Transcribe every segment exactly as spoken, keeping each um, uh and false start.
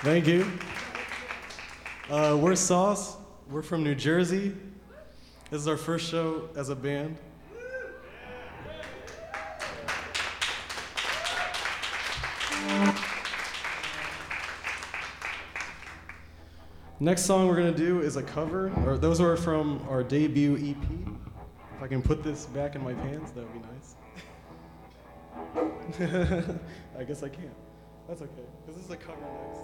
Thank you. Uh, we're Sauce. We're from New Jersey. This is our first show as a band. Next song we're gonna do is a cover, or those are from our debut E P. If I can put this back in my pants, that would be nice. I guess I can't. That's okay, because this is a cover next.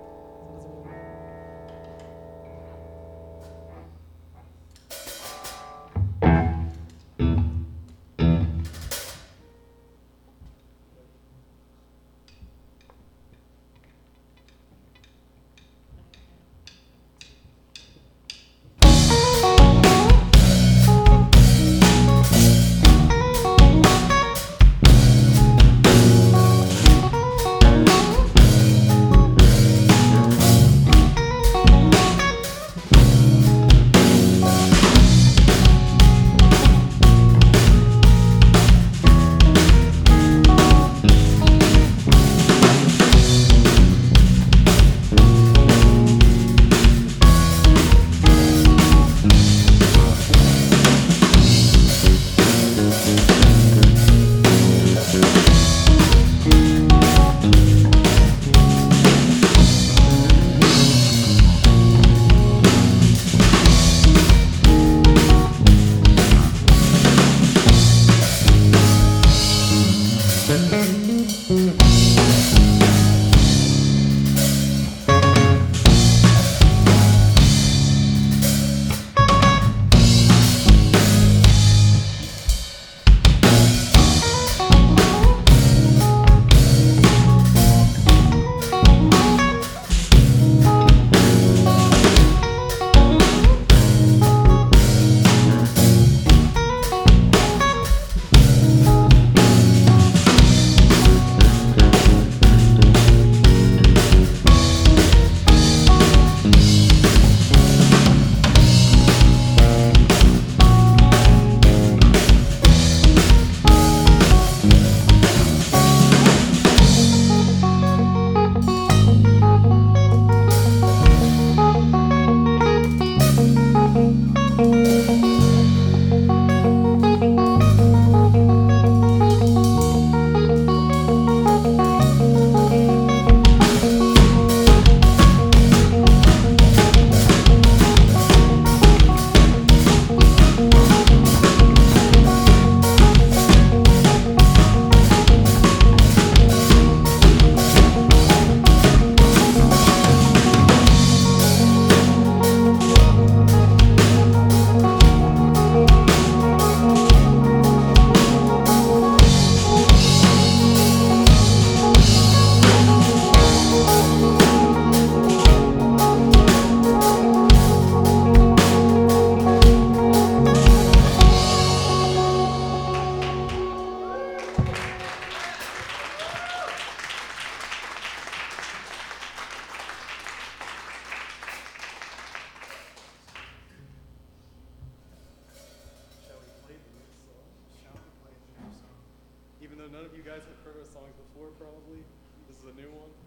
None of you guys have heard our songs before, probably. This is a new one.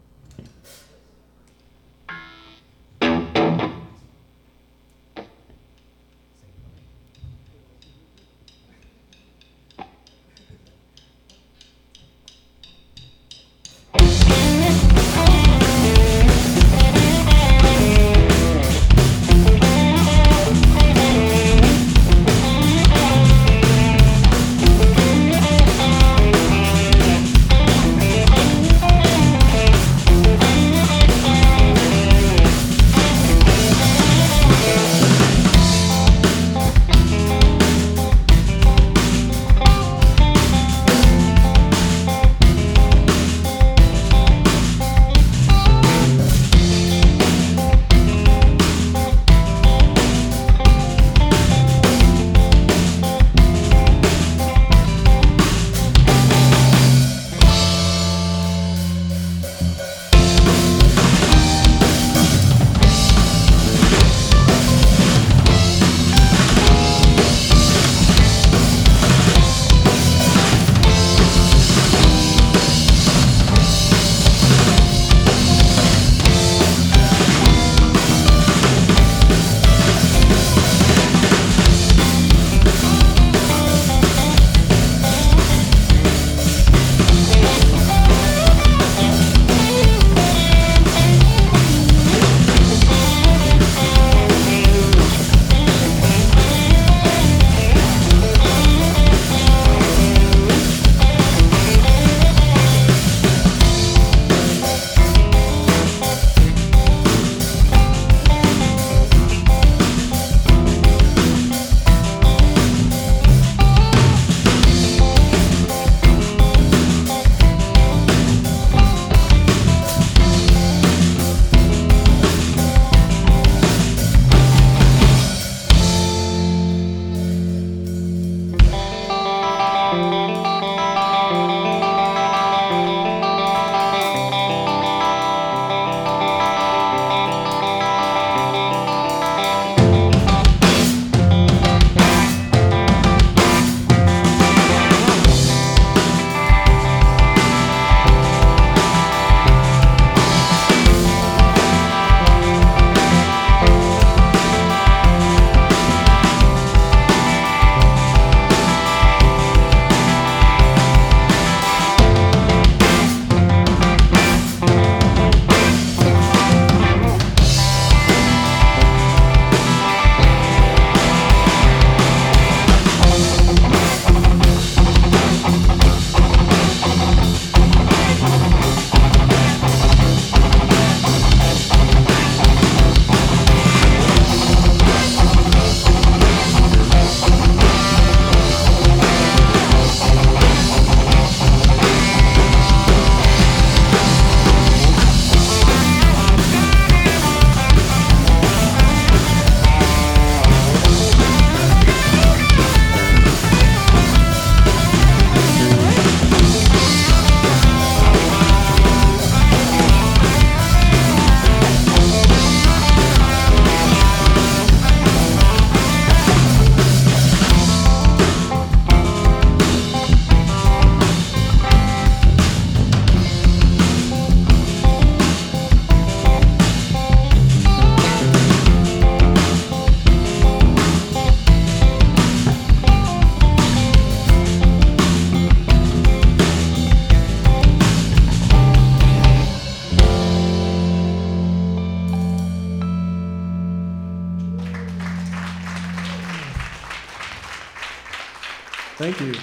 Thank you.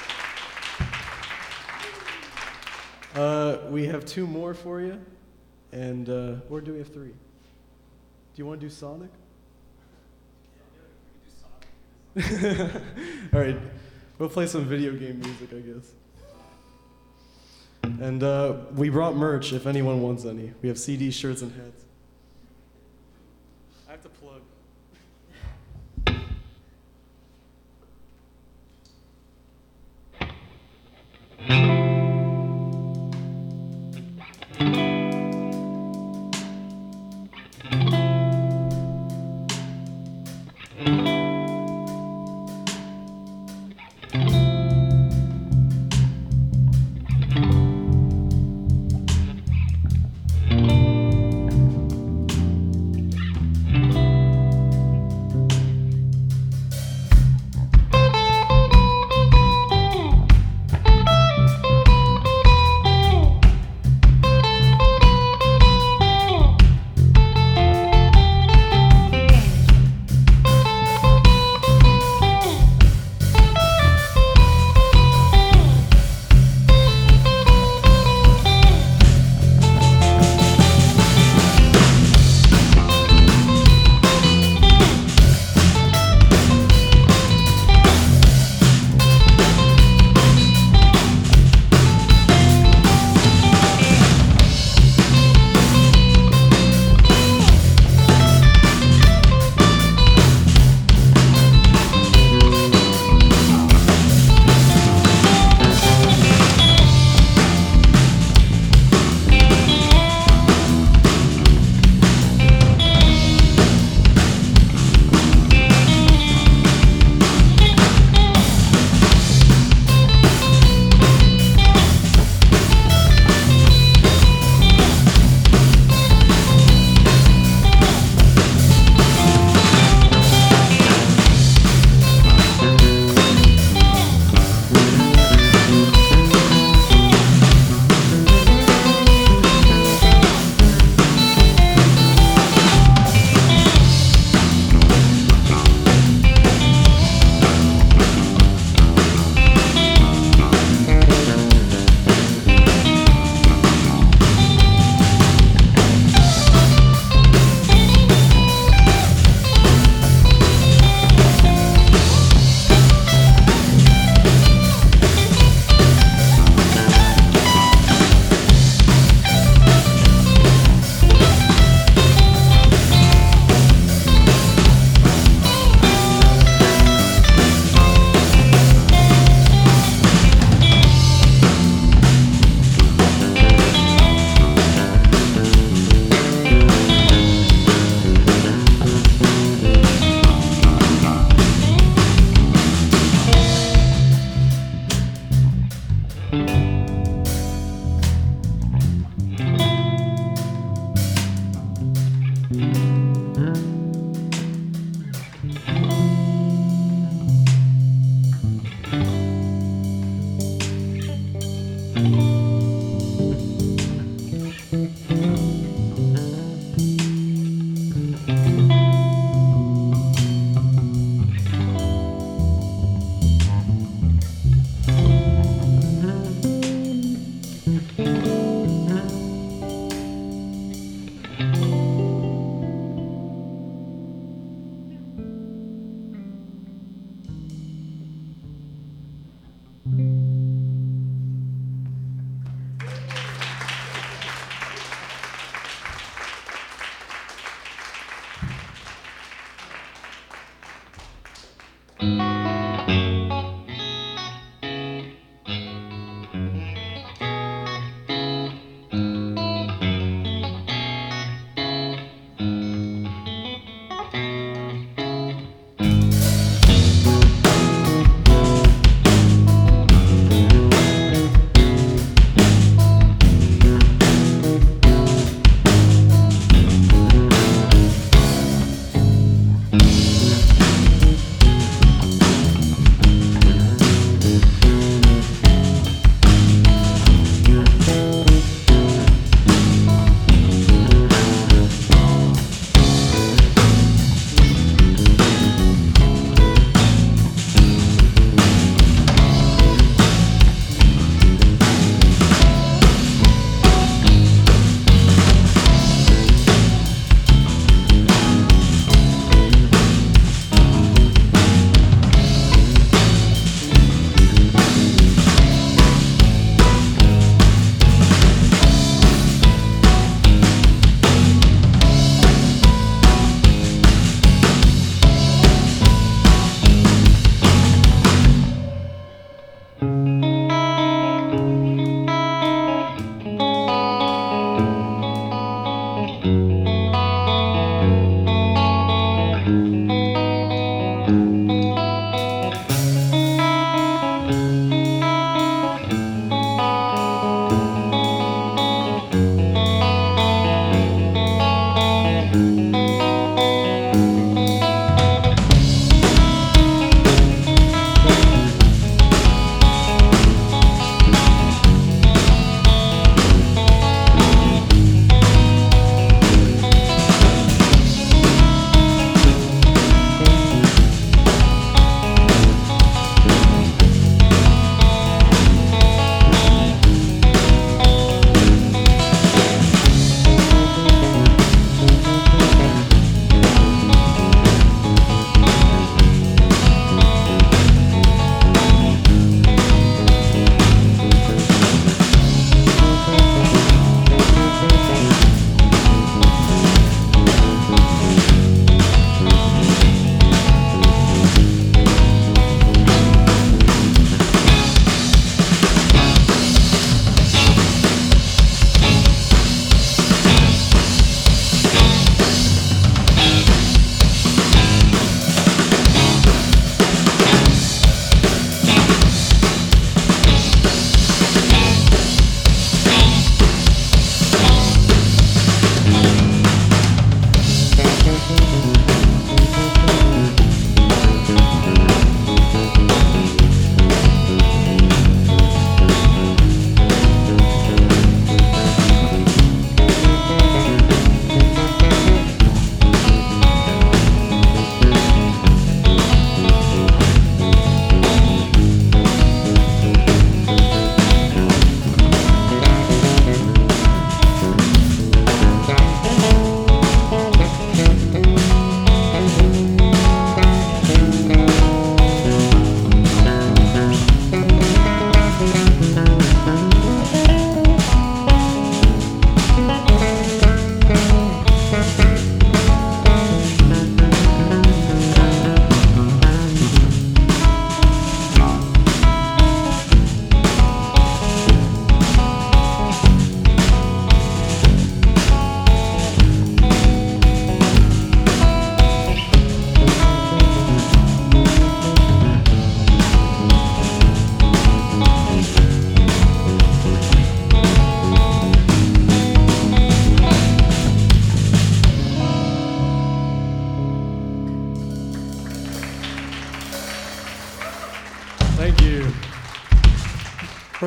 Uh, we have two more for you, and uh, or do we have three? Do you want to do Sonic? All right, we'll play some video game music, I guess. And uh, we brought merch if anyone wants any. We have C Ds, shirts, and hats. I have to plug.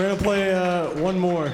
We're gonna play uh, one more.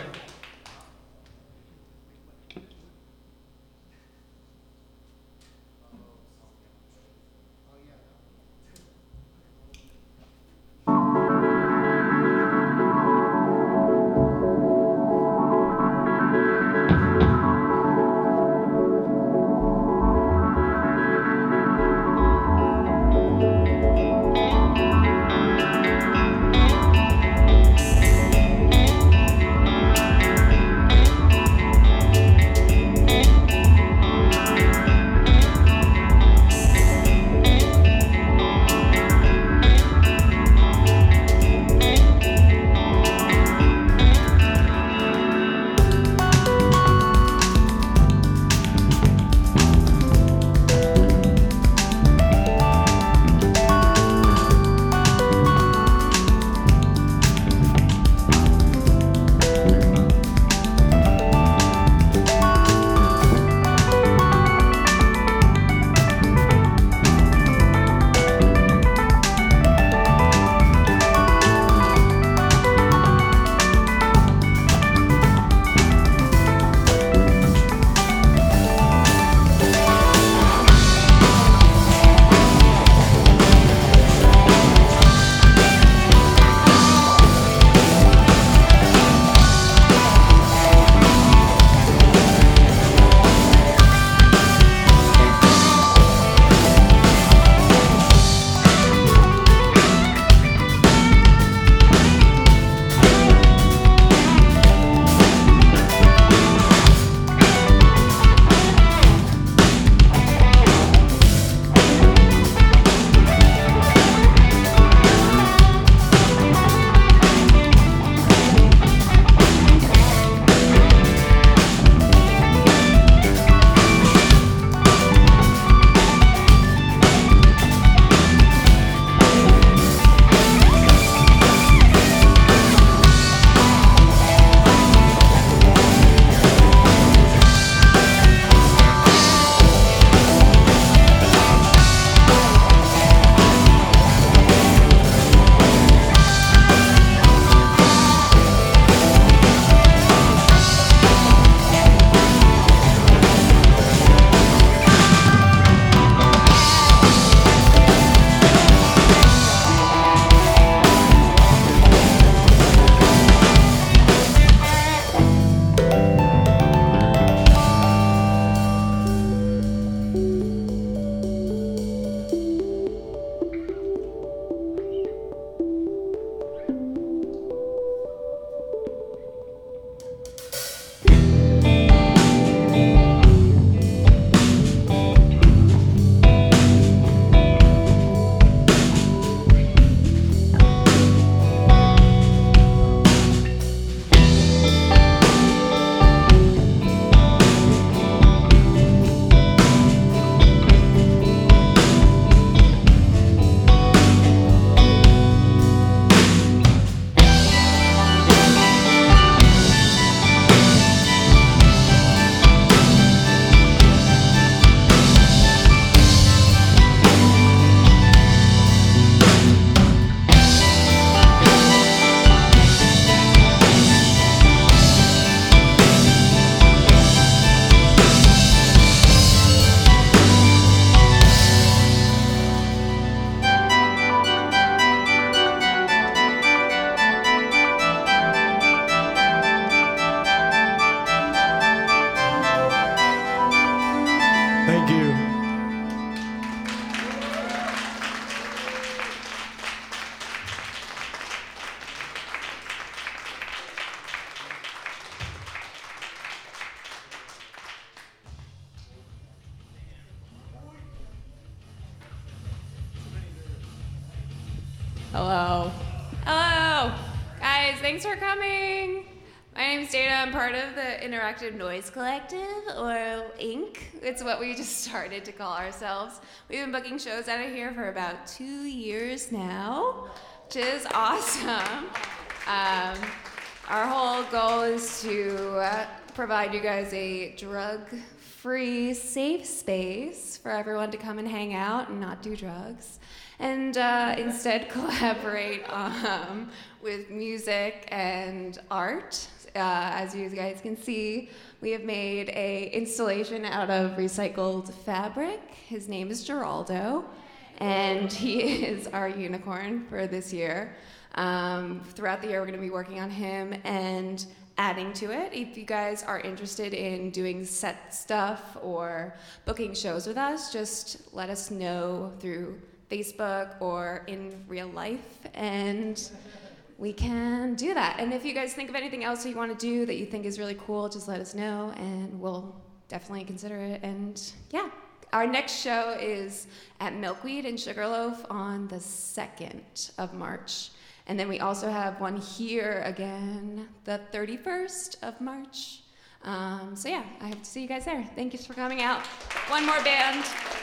Thank you. Hello. Hello. Guys, thanks for coming. My name's Dana. I'm part of the Interactive Noise Collective, or Inc. It's what we just started to call ourselves. We've been booking shows out of here for about two years now, which is awesome. Um, Our whole goal is to uh, provide you guys a drug-free, safe space for everyone to come and hang out and not do drugs, and uh, instead collaborate um, with music and art. Uh, as you guys can see, we have made a installation out of recycled fabric. His name is Geraldo, and he is our unicorn for this year. Um, throughout the year, we're going to be working on him and adding to it. If you guys are interested in doing set stuff or booking shows with us, just let us know through Facebook or in real life, and we can do that. And if you guys think of anything else that you want to do that you think is really cool, just let us know, and we'll definitely consider it. And yeah, our next show is at Milkweed in Sugarloaf on the second of March. And then we also have one here again the thirty-first of March. Um, so yeah, I hope to see you guys there. Thank you for coming out. One more band.